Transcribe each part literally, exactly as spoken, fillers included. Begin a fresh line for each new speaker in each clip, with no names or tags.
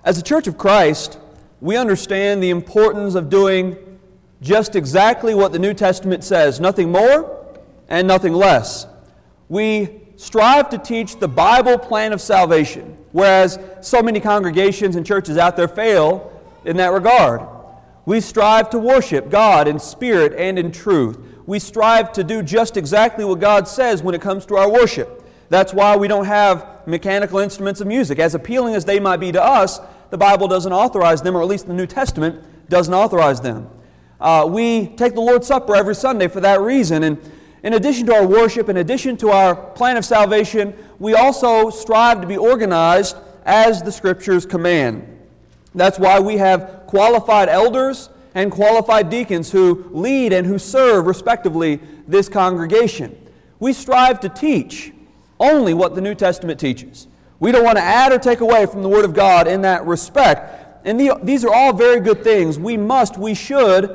As a Church of Christ, we understand the importance of doing just exactly what the New Testament says, nothing more and nothing less. We strive to teach the Bible plan of salvation, whereas so many congregations and churches out there fail in that regard. We strive to worship God in spirit and in truth. We strive to do just exactly what God says when it comes to our worship. That's why we don't have mechanical instruments of music. As appealing as they might be to us, the Bible doesn't authorize them, or at least the New Testament doesn't authorize them. Uh, we take the Lord's Supper every Sunday for that reason. And in addition to our worship, in addition to our plan of salvation, we also strive to be organized as the Scriptures command. That's why we have qualified elders and qualified deacons who lead and who serve, respectively, this congregation. We strive to teach only what the New Testament teaches. We don't want to add or take away from the Word of God in that respect. And the, these are all very good things. We must, we should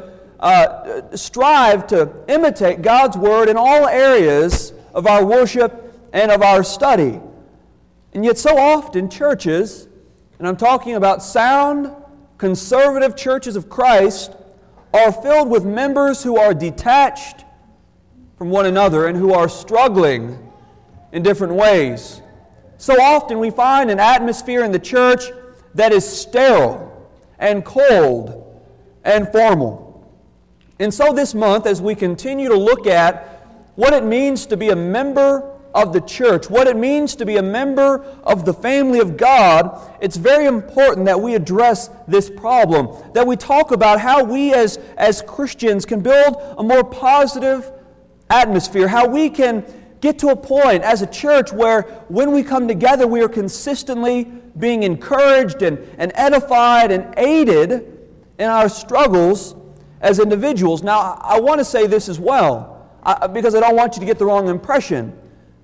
uh, strive to imitate God's Word in all areas of our worship and of our study. And yet so often churches, and I'm talking about sound, conservative churches of Christ, are filled with members who are detached from one another and who are struggling in different ways. So often we find an atmosphere in the church that is sterile and cold and formal. And so this month, as we continue to look at what it means to be a member of the church, what it means to be a member of the family of God, it's very important that we address this problem, that we talk about how we as, as Christians can build a more positive atmosphere, how we can get to a point as a church where when we come together we are consistently being encouraged and, and edified and aided in our struggles as individuals. Now, I want to say this as well, I, because I don't want you to get the wrong impression.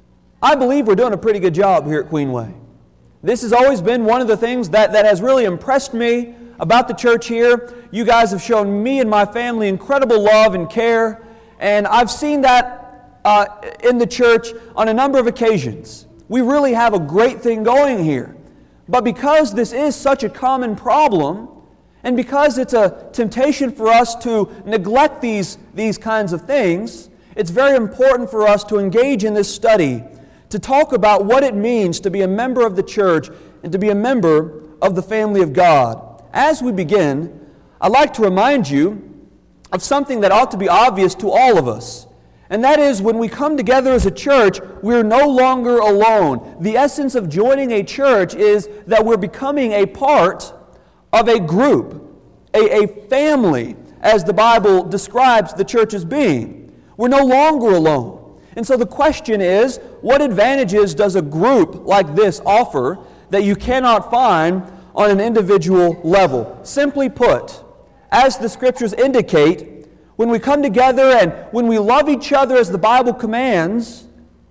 I believe we're doing a pretty good job here at Queenway. This has always been one of the things that, that has really impressed me about the church here. You guys have shown me and my family incredible love and care, and I've seen that Uh, in the church on a number of occasions. We really have a great thing going here. But because this is such a common problem, and because it's a temptation for us to neglect these, these kinds of things, it's very important for us to engage in this study, to talk about what it means to be a member of the church and to be a member of the family of God. As we begin, I'd like to remind you of something that ought to be obvious to all of us. And that is, when we come together as a church, we're no longer alone. The essence of joining a church is that we're becoming a part of a group, a, a family, as the Bible describes the church as being. We're no longer alone. And so the question is, what advantages does a group like this offer that you cannot find on an individual level? Simply put, as the Scriptures indicate, when we come together and when we love each other as the Bible commands,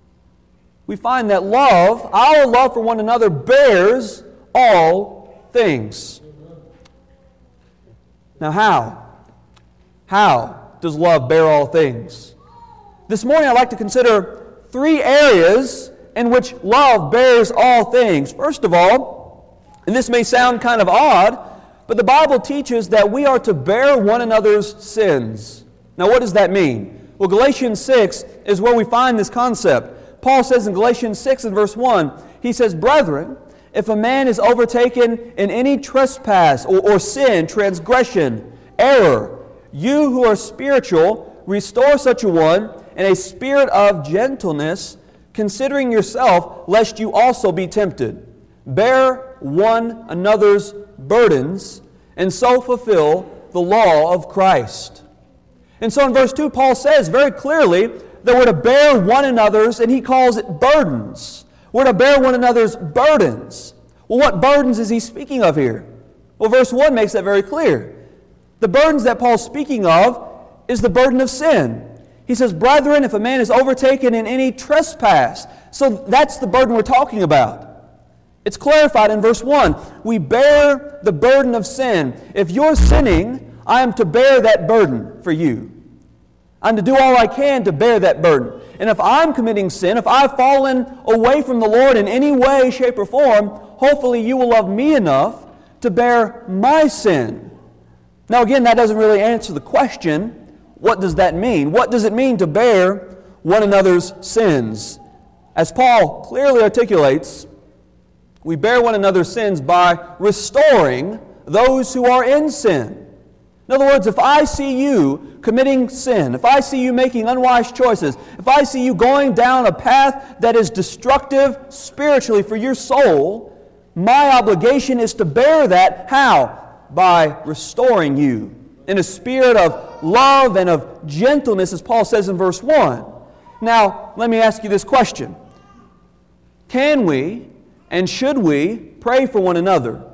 we find that love, our love for one another, bears all things. Now how? How does love bear all things? This morning I'd like to consider three areas in which love bears all things. First of all, and this may sound kind of odd, but the Bible teaches that we are to bear one another's sins. Now, what does that mean? Well, Galatians six is where we find this concept. Paul says in Galatians six and verse one, he says, "Brethren, if a man is overtaken in any trespass or, or sin, transgression, error, you who are spiritual, restore such a one in a spirit of gentleness, considering yourself, lest you also be tempted. Bear one another's burdens, and so fulfill the law of Christ." And so in verse two, Paul says very clearly that we're to bear one another's, and he calls it burdens. We're to bear one another's burdens. Well, what burdens is he speaking of here? Well, verse one makes that very clear. The burdens that Paul's speaking of is the burden of sin. He says, "Brethren, if a man is overtaken in any trespass." So that's the burden we're talking about. It's clarified in verse one. We bear the burden of sin. If you're sinning, I am to bear that burden for you. I'm to do all I can to bear that burden. And if I'm committing sin, if I've fallen away from the Lord in any way, shape, or form, hopefully you will love me enough to bear my sin. Now again, that doesn't really answer the question, what does that mean? What does it mean to bear one another's sins? As Paul clearly articulates, we bear one another's sins by restoring those who are in sin. In other words, if I see you committing sin, if I see you making unwise choices, if I see you going down a path that is destructive spiritually for your soul, my obligation is to bear that. How? By restoring you in a spirit of love and of gentleness, as Paul says in verse one. Now, let me ask you this question. Can we and should we pray for one another?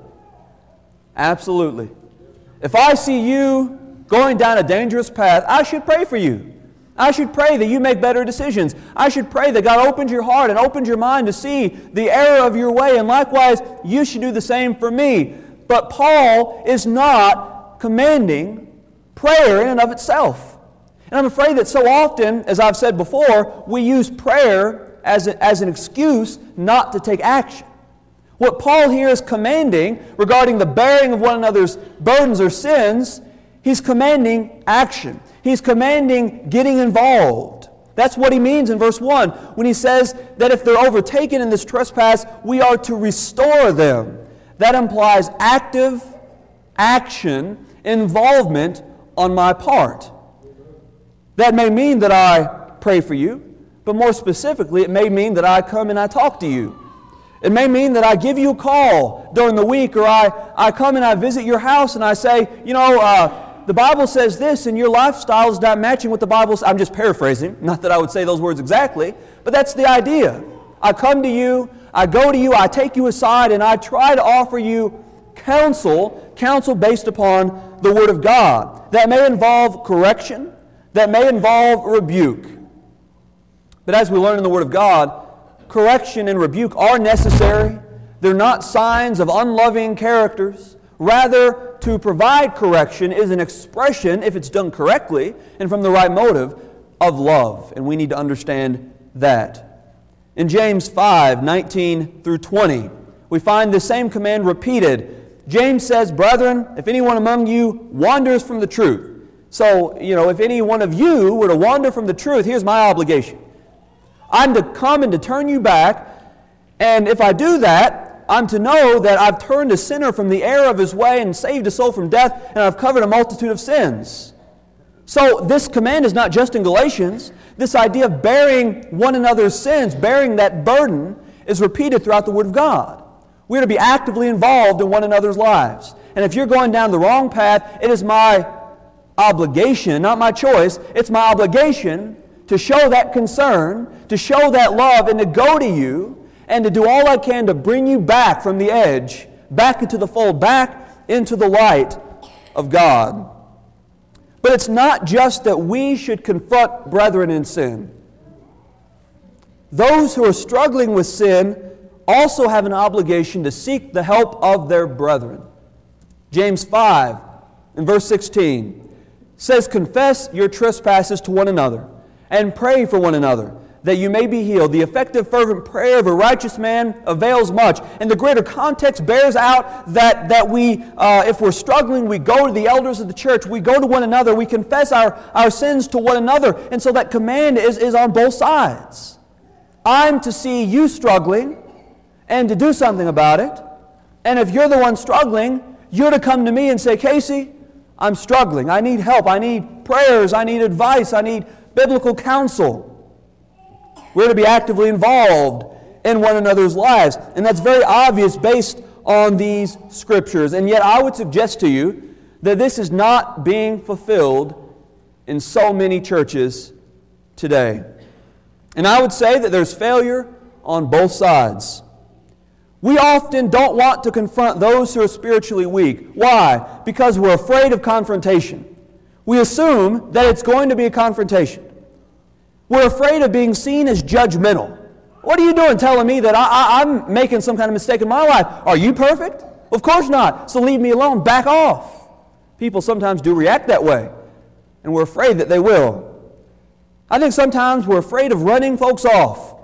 Absolutely. If I see you going down a dangerous path, I should pray for you. I should pray that you make better decisions. I should pray that God opens your heart and opens your mind to see the error of your way. And likewise, you should do the same for me. But Paul is not commanding prayer in and of itself. And I'm afraid that so often, as I've said before, we use prayer as, a, as an excuse not to take action. What Paul here is commanding regarding the bearing of one another's burdens or sins, he's commanding action. He's commanding getting involved. That's what he means in verse one when he says that if they're overtaken in this trespass, we are to restore them. That implies active action, involvement on my part. That may mean that I pray for you, but more specifically, it may mean that I come and I talk to you. It may mean that I give you a call during the week, or I, I come and I visit your house and I say, you know, uh, the Bible says this and your lifestyle is not matching what the Bible says. I'm just paraphrasing. Not that I would say those words exactly, but that's the idea. I come to you, I go to you, I take you aside, and I try to offer you counsel, counsel based upon the Word of God. That may involve correction, that may involve rebuke. But as we learn in the Word of God, correction and rebuke are necessary. They're not signs of unloving characters. Rather, to provide correction is an expression, if it's done correctly and from the right motive, of love. And we need to understand that. In James five, nineteen through twenty, we find the same command repeated. James says, "Brethren, if anyone among you wanders from the truth." So, you know, if any one of you were to wander from the truth, here's my obligation. I'm to come and to turn you back, and if I do that, I'm to know that I've turned a sinner from the error of his way and saved a soul from death, and I've covered a multitude of sins. So this command is not just in Galatians. This idea of bearing one another's sins, bearing that burden, is repeated throughout the Word of God. We're to be actively involved in one another's lives. And if you're going down the wrong path, it is my obligation, not my choice, it's my obligation to show that concern, to show that love, and to go to you and to do all I can to bring you back from the edge, back into the fold, back into the light of God. But it's not just that we should confront brethren in sin. Those who are struggling with sin also have an obligation to seek the help of their brethren. James five, in verse sixteen, says, "Confess your trespasses to one another, and pray for one another, that you may be healed. The effective, fervent prayer of a righteous man avails much." And the greater context bears out that, that we, uh, if we're struggling, we go to the elders of the church, we go to one another, we confess our, our sins to one another. And so that command is, is on both sides. I'm to see you struggling and to do something about it. And if you're the one struggling, you're to come to me and say, "Casey, I'm struggling. I need help. I need prayers. I need advice. I need biblical counsel." We're to be actively involved in one another's lives. And that's very obvious based on these scriptures. And yet I would suggest to you that this is not being fulfilled in so many churches today. And I would say that there's failure on both sides. We often don't want to confront those who are spiritually weak. Why? Because we're afraid of confrontation. We assume that it's going to be a confrontation. We're afraid of being seen as judgmental. What are you doing telling me that I, I, I'm making some kind of mistake in my life? Are you perfect? Of course not. So leave me alone. Back off. People sometimes do react that way, and we're afraid that they will. I think sometimes we're afraid of running folks off.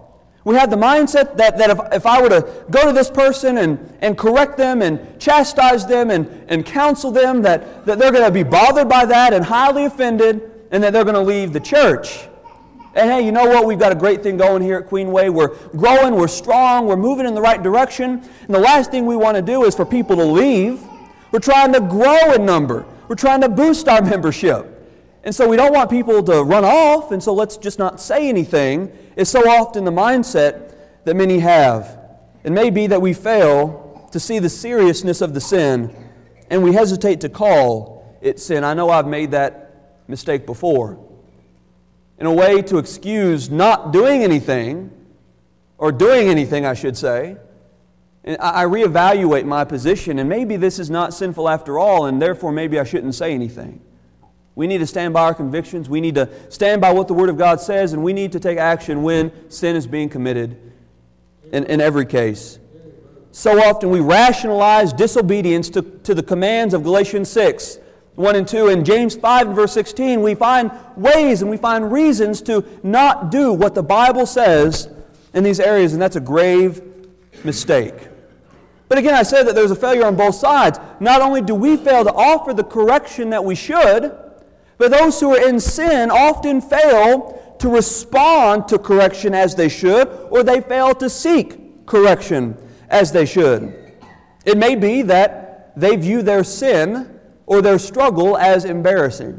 We have the mindset that, that if, if I were to go to this person and, and correct them and chastise them and, and counsel them, that, that they're going to be bothered by that and highly offended, and that they're going to leave the church. And hey, you know what? We've got a great thing going here at Queenway. We're growing, we're strong, we're moving in the right direction. And the last thing we want to do is for people to leave. We're trying to grow in number. We're trying to boost our membership. And so we don't want people to run off, and so let's just not say anything, is so often the mindset that many have. It may be that we fail to see the seriousness of the sin, and we hesitate to call it sin. I know I've made that mistake before. In a way to excuse not doing anything, or doing anything, I should say, I reevaluate my position, and maybe this is not sinful after all, and therefore maybe I shouldn't say anything. We need to stand by our convictions. We need to stand by what the Word of God says, and we need to take action when sin is being committed in, in every case. So often we rationalize disobedience to, to the commands of Galatians six, one and two. In James five and verse sixteen, we find ways and we find reasons to not do what the Bible says in these areas, and that's a grave mistake. But again, I said that there's a failure on both sides. Not only do we fail to offer the correction that we should, but those who are in sin often fail to respond to correction as they should, or they fail to seek correction as they should. It may be that they view their sin or their struggle as embarrassing,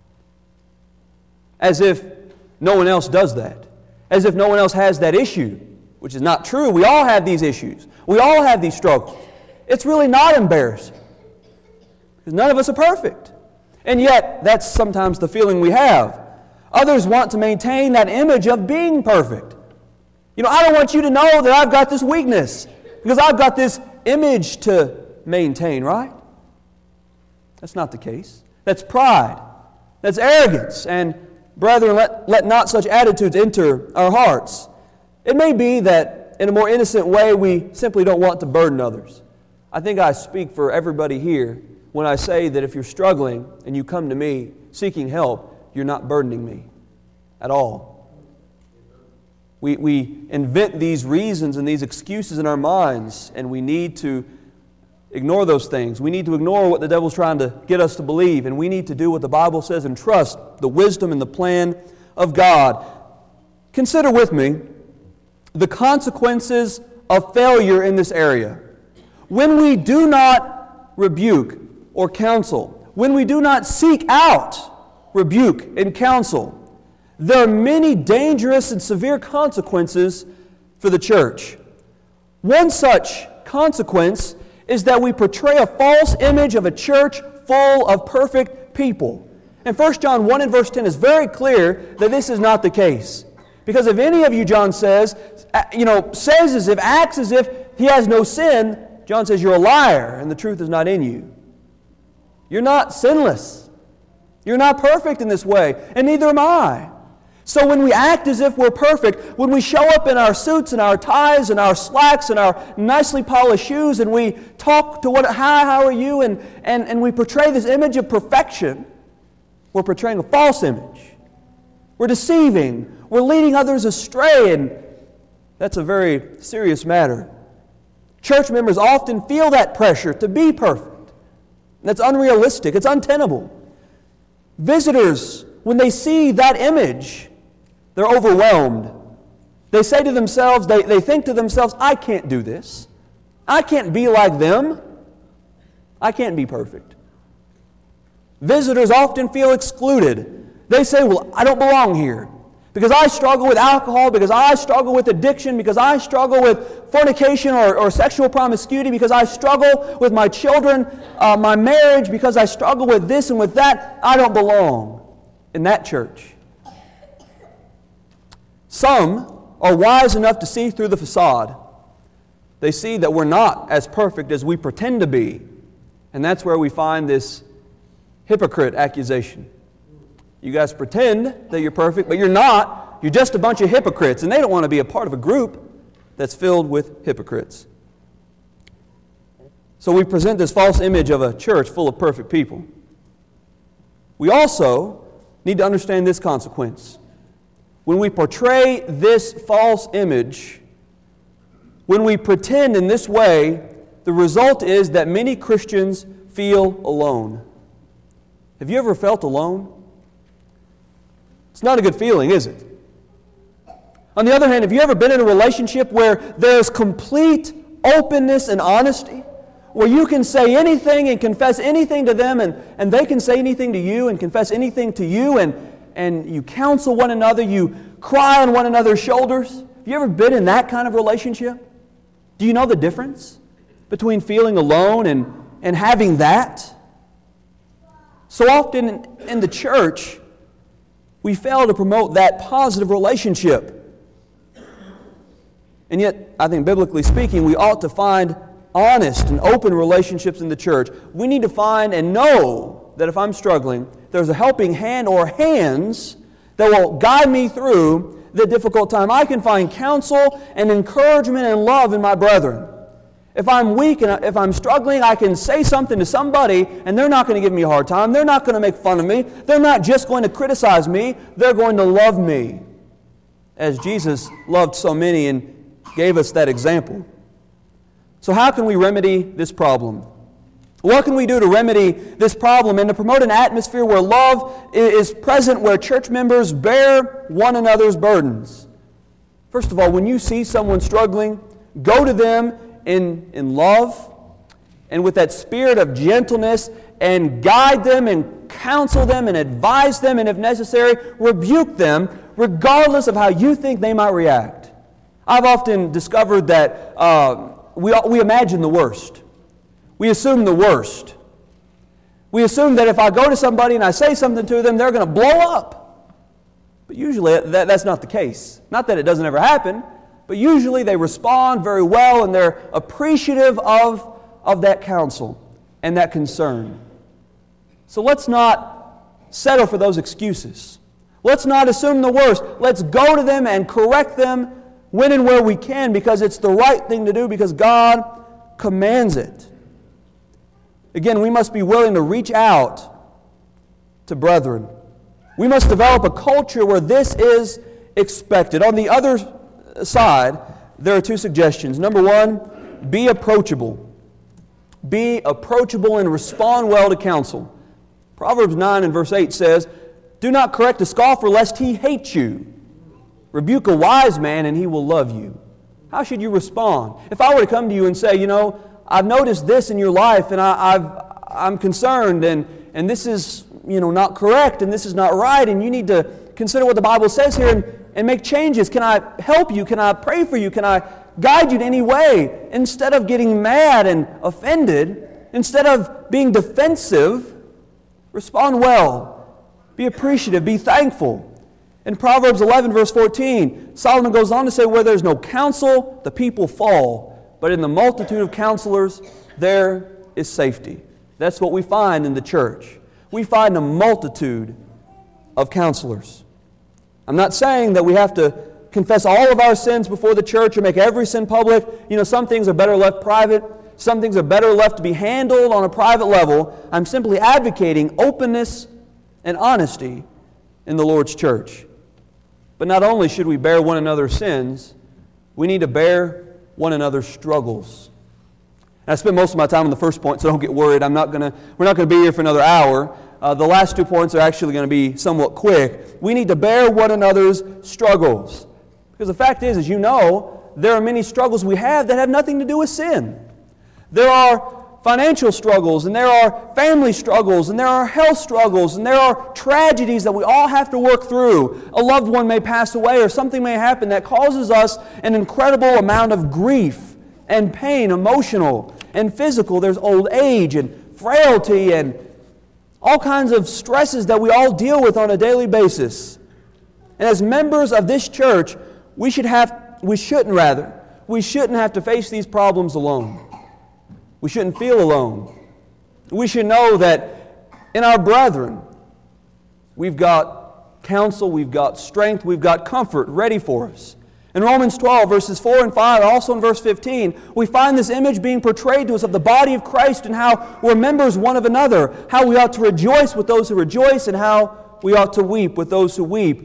as if no one else does that, as if no one else has that issue, which is not true. We all have these issues. We all have these struggles. It's really not embarrassing, because none of us are perfect. And yet, that's sometimes the feeling we have. Others want to maintain that image of being perfect. You know, I don't want you to know that I've got this weakness, because I've got this image to maintain, right? That's not the case. That's pride. That's arrogance. And brethren, let, let not such attitudes enter our hearts. It may be that in a more innocent way we simply don't want to burden others. I think I speak for everybody here when I say that if you're struggling and you come to me seeking help, you're not burdening me at all. We, we invent these reasons and these excuses in our minds, and we need to ignore those things. We need to ignore what the devil's trying to get us to believe, and we need to do what the Bible says and trust the wisdom and the plan of God. Consider with me the consequences of failure in this area. When we do not rebuke or counsel, when we do not seek out rebuke and counsel, there are many dangerous and severe consequences for the church. One such consequence is that we portray a false image of a church full of perfect people. And First John one and verse ten is very clear that this is not the case. Because if any of you, John says, you know, says as if, acts as if he has no sin, John says you're a liar and the truth is not in you. You're not sinless. You're not perfect in this way, and neither am I. So when we act as if we're perfect, when we show up in our suits and our ties and our slacks and our nicely polished shoes, and we talk to what, hi, how are you, and, and, and we portray this image of perfection, we're portraying a false image. We're deceiving. We're leading others astray, and that's a very serious matter. Church members often feel that pressure to be perfect. That's unrealistic. It's untenable. Visitors, when they see that image, they're overwhelmed. They say to themselves, they, they think to themselves, I can't do this. I can't be like them. I can't be perfect. Visitors often feel excluded. They say, well, I don't belong here. Because I struggle with alcohol, because I struggle with addiction, because I struggle with fornication or, or sexual promiscuity, because I struggle with my children, uh, my marriage, because I struggle with this and with that, I don't belong in that church. Some are wise enough to see through the facade. They see that we're not as perfect as we pretend to be. And that's where we find this hypocrite accusation. You guys pretend that you're perfect, but you're not. You're just a bunch of hypocrites, and they don't want to be a part of a group that's filled with hypocrites. So we present this false image of a church full of perfect people. We also need to understand this consequence. when we portray this false image, when we pretend in this way, the result is that many Christians feel alone. Have you ever felt alone? It's not a good feeling, is it? On the other hand, have you ever been in a relationship where there's complete openness and honesty? Where you can say anything and confess anything to them, and, and they can say anything to you and confess anything to you, and, and you counsel one another, you cry on one another's shoulders? Have you ever been in that kind of relationship? Do you know the difference between feeling alone and, and having that? So often in, in the church, we fail to promote that positive relationship. And yet, I think biblically speaking, we ought to find honest and open relationships in the church. We need to find and know that if I'm struggling, there's a helping hand or hands that will guide me through the difficult time. I can find counsel and encouragement and love in my brethren. If I'm weak and if I'm struggling, I can say something to somebody and they're not going to give me a hard time. They're not going to make fun of me. They're not just going to criticize me. They're going to love me, as Jesus loved so many and gave us that example. So how can we remedy this problem? What can we do to remedy this problem and to promote an atmosphere where love is present, where church members bear one another's burdens? First of all, when you see someone struggling, go to them in, in love and with that spirit of gentleness and guide them and counsel them and advise them, and if necessary, rebuke them regardless of how you think they might react. I've often discovered that uh, we, we imagine the worst. We assume the worst. We assume that if I go to somebody and I say something to them, they're going to blow up. But usually that, that's not the case. Not that it doesn't ever happen, but usually they respond very well and they're appreciative of, of that counsel and that concern. So let's not settle for those excuses. Let's not assume the worst. Let's go to them and correct them when and where we can, because it's the right thing to do, because God commands it. Again, we must be willing to reach out to brethren. We must develop a culture where this is expected. On the other side, there are two suggestions. Number one, be approachable. Be approachable and respond well to counsel. Proverbs nine and verse eight says, "Do not correct a scoffer lest he hate you. Rebuke a wise man and he will love you." How should you respond? If I were to come to you and say, you know, I've noticed this in your life and I, I've, I'm concerned and, and this is, you know, not correct and this is not right and you need to consider what the Bible says here and, and make changes. Can I help you? Can I pray for you? Can I guide you in any way? Instead of getting mad and offended, instead of being defensive, respond well. Be appreciative. Be thankful. In Proverbs eleven, verse fourteen, Solomon goes on to say, "Where there's no counsel, the people fall. But in the multitude of counselors, there is safety." That's what we find in the church. We find a multitude of counselors. I'm not saying that we have to confess all of our sins before the church or make every sin public. You know, some things are better left private. Some things are better left to be handled on a private level. I'm simply advocating openness and honesty in the Lord's church. But not only should we bear one another's sins, we need to bear one another's struggles. And I spent most of my time on the first point, so don't get worried. I'm not gonna, we're not going to be here for another hour. Uh, the last two points are actually going to be somewhat quick. We need to bear one another's struggles. Because the fact is, as you know, there are many struggles we have that have nothing to do with sin. There are financial struggles, and there are family struggles, and there are health struggles, and there are tragedies that we all have to work through. A loved one may pass away, or something may happen that causes us an incredible amount of grief and pain, emotional and physical. There's old age and frailty and all kinds of stresses that we all deal with on a daily basis. And as members of this church, we should have, we shouldn't rather, we shouldn't have to face these problems alone. We shouldn't feel alone. We should know that in our brethren, we've got counsel, we've got strength, we've got comfort ready for us. In Romans twelve, verses four and five, and also in verse fifteen, we find this image being portrayed to us of the body of Christ and how we're members one of another, how we ought to rejoice with those who rejoice and how we ought to weep with those who weep.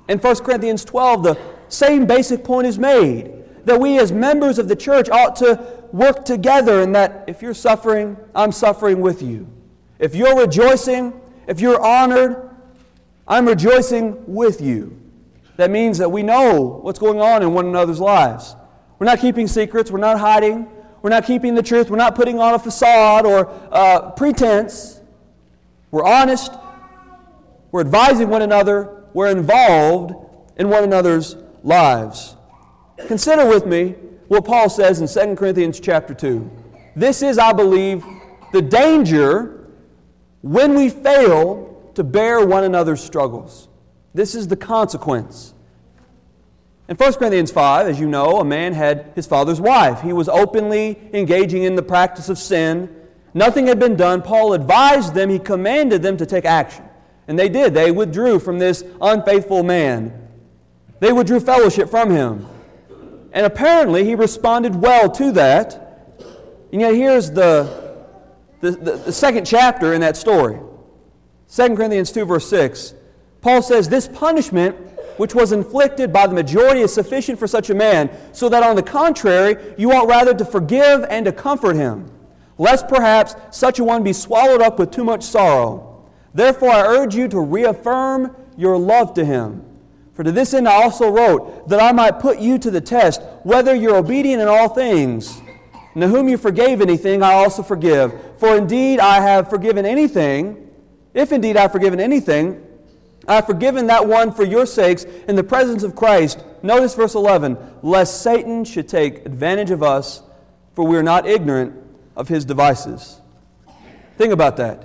In First Corinthians twelve, the same basic point is made, that we as members of the church ought to work together, and that if you're suffering, I'm suffering with you. If you're rejoicing, if you're honored, I'm rejoicing with you. That means that we know what's going on in one another's lives. We're not keeping secrets, we're not hiding, we're not keeping the truth, we're not putting on a facade or uh, pretense. We're honest, we're advising one another, we're involved in one another's lives. Consider with me what Paul says in Second Corinthians chapter two. This is, I believe, the danger when we fail to bear one another's struggles. This is the consequence. In First Corinthians five, as you know, a man had his father's wife. He was openly engaging in the practice of sin. Nothing had been done. Paul advised them, he commanded them to take action. And they did. They withdrew from this unfaithful man. They withdrew fellowship from him. And apparently he responded well to that. And yet here's the, the, the, the second chapter in that story. Second Corinthians two, verse six. Paul says, this punishment which was inflicted by the majority is sufficient for such a man, so that on the contrary, you ought rather to forgive and to comfort him, lest perhaps such a one be swallowed up with too much sorrow. Therefore I urge you to reaffirm your love to him. For to this end I also wrote, that I might put you to the test, whether you're obedient in all things. And to whom you forgave anything, I also forgive. For indeed I have forgiven anything, if indeed I have forgiven anything, I have forgiven that one for your sakes in the presence of Christ. Notice verse eleven, lest Satan should take advantage of us, for we are not ignorant of his devices. Think about that.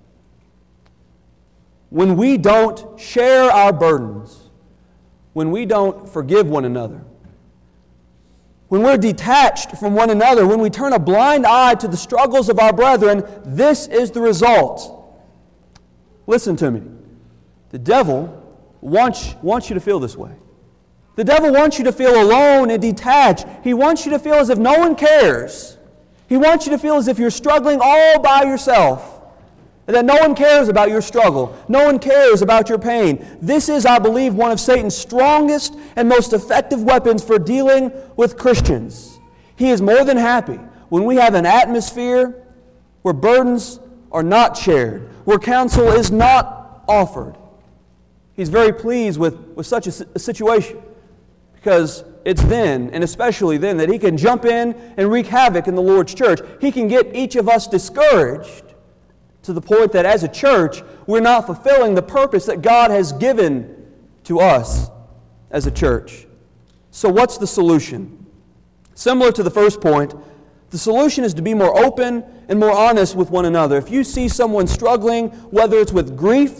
When we don't share our burdens, when we don't forgive one another, when we're detached from one another, when we turn a blind eye to the struggles of our brethren, this is the result. Listen to me. The devil wants, wants you to feel this way. The devil wants you to feel alone and detached. He wants you to feel as if no one cares. He wants you to feel as if you're struggling all by yourself, and that no one cares about your struggle. No one cares about your pain. This is, I believe, one of Satan's strongest and most effective weapons for dealing with Christians. He is more than happy when we have an atmosphere where burdens are not shared, where counsel is not offered. He's very pleased with, with such a, a situation, because it's then, and especially then, that he can jump in and wreak havoc in the Lord's church. He can get each of us discouraged to the point that as a church, we're not fulfilling the purpose that God has given to us as a church. So what's the solution? Similar to the first point, the solution is to be more open and more honest with one another. If you see someone struggling, whether it's with grief,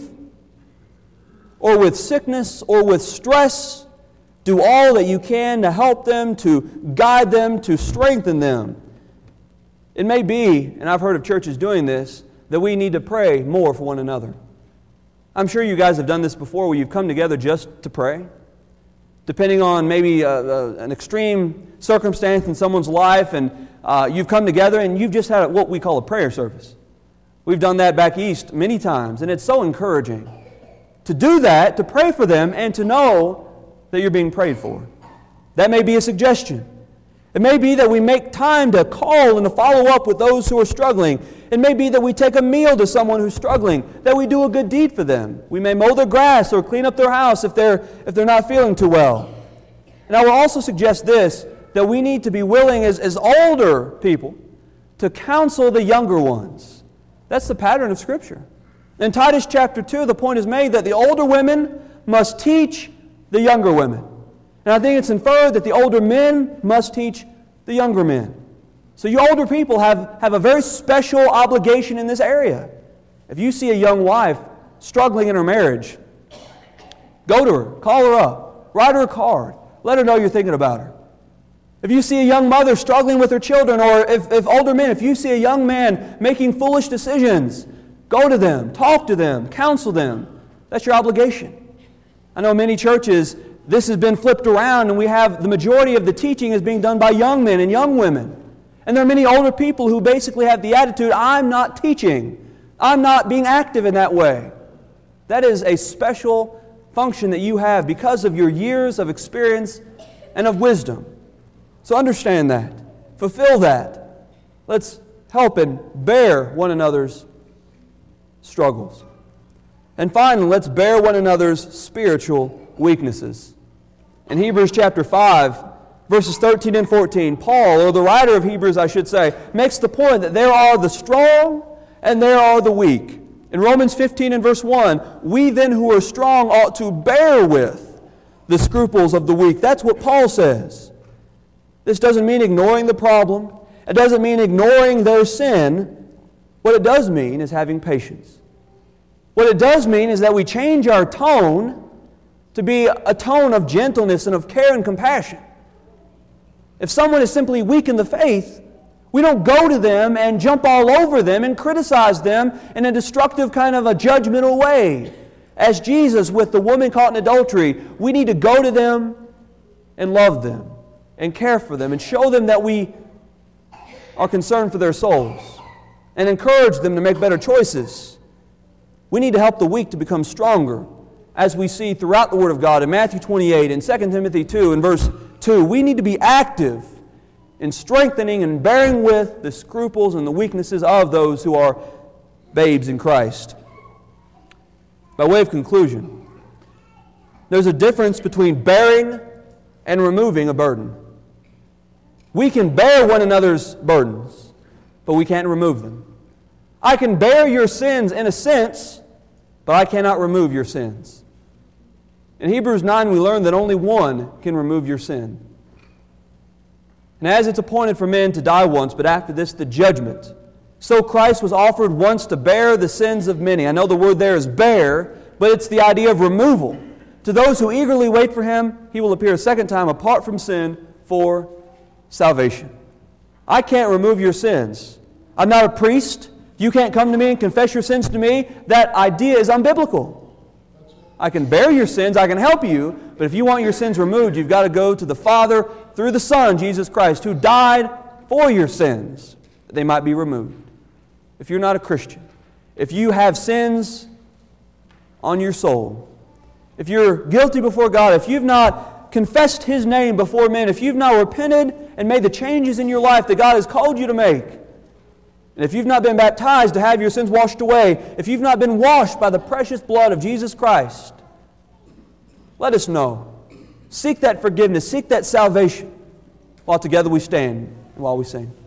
or with sickness, or with stress, do all that you can to help them, to guide them, to strengthen them. It may be, and I've heard of churches doing this, that we need to pray more for one another. I'm sure you guys have done this before, where you've come together just to pray. Depending on maybe a, a, an extreme circumstance in someone's life, and uh, you've come together and you've just had what we call a prayer service. We've done that back east many times, and it's so encouraging to do that, to pray for them, and to know that you're being prayed for. That may be a suggestion. It may be that we make time to call and to follow up with those who are struggling. It may be that we take a meal to someone who's struggling, that we do a good deed for them. We may mow their grass or clean up their house if they're, if they're not feeling too well. And I will also suggest this, that we need to be willing as, as older people to counsel the younger ones. That's the pattern of Scripture. In Titus chapter two, the point is made that the older women must teach the younger women. And I think it's inferred that the older men must teach the younger men. So you older people have, have a very special obligation in this area. If you see a young wife struggling in her marriage, go to her, call her up, write her a card, let her know you're thinking about her. If you see a young mother struggling with her children, or if, if older men, if you see a young man making foolish decisions, go to them, talk to them, counsel them. That's your obligation. I know many churches, this has been flipped around, and we have the majority of the teaching is being done by young men and young women. And there are many older people who basically have the attitude, I'm not teaching. I'm not being active in that way. That is a special function that you have because of your years of experience and of wisdom. So understand that. Fulfill that. Let's help and bear one another's struggles. And finally, let's bear one another's spiritual weaknesses. In Hebrews chapter five, verses thirteen and fourteen, Paul, or the writer of Hebrews I should say, makes the point that there are the strong and there are the weak. In Romans fifteen and verse one, we then who are strong ought to bear with the scruples of the weak. That's what Paul says. This doesn't mean ignoring the problem. It doesn't mean ignoring their sin. What it does mean is having patience. What it does mean is that we change our tone to be a tone of gentleness and of care and compassion. If someone is simply weak in the faith, we don't go to them and jump all over them and criticize them in a destructive kind of a judgmental way. As Jesus with the woman caught in adultery, we need to go to them and love them and care for them and show them that we are concerned for their souls and encourage them to make better choices. We need to help the weak to become stronger, as we see throughout the Word of God in Matthew twenty-eight and Second Timothy two and verse two. We need to be active in strengthening and bearing with the scruples and the weaknesses of those who are babes in Christ. By way of conclusion, there's a difference between bearing and removing a burden. We can bear one another's burdens, but we can't remove them. I can bear your sins in a sense, but I cannot remove your sins. In Hebrews nine, we learn that only one can remove your sin. And as it's appointed for men to die once, but after this the judgment, so Christ was offered once to bear the sins of many. I know the word there is bear, but it's the idea of removal. To those who eagerly wait for Him, He will appear a second time apart from sin for salvation. I can't remove your sins. I'm not a priest. You can't come to me and confess your sins to me. That idea is unbiblical. I can bear your sins, I can help you, but if you want your sins removed, you've got to go to the Father through the Son, Jesus Christ, who died for your sins, that they might be removed. If you're not a Christian, if you have sins on your soul, if you're guilty before God, if you've not confessed His name before men, if you've not repented and made the changes in your life that God has called you to make, and if you've not been baptized to have your sins washed away, if you've not been washed by the precious blood of Jesus Christ, let us know. Seek that forgiveness, seek that salvation, while together we stand and while we sing.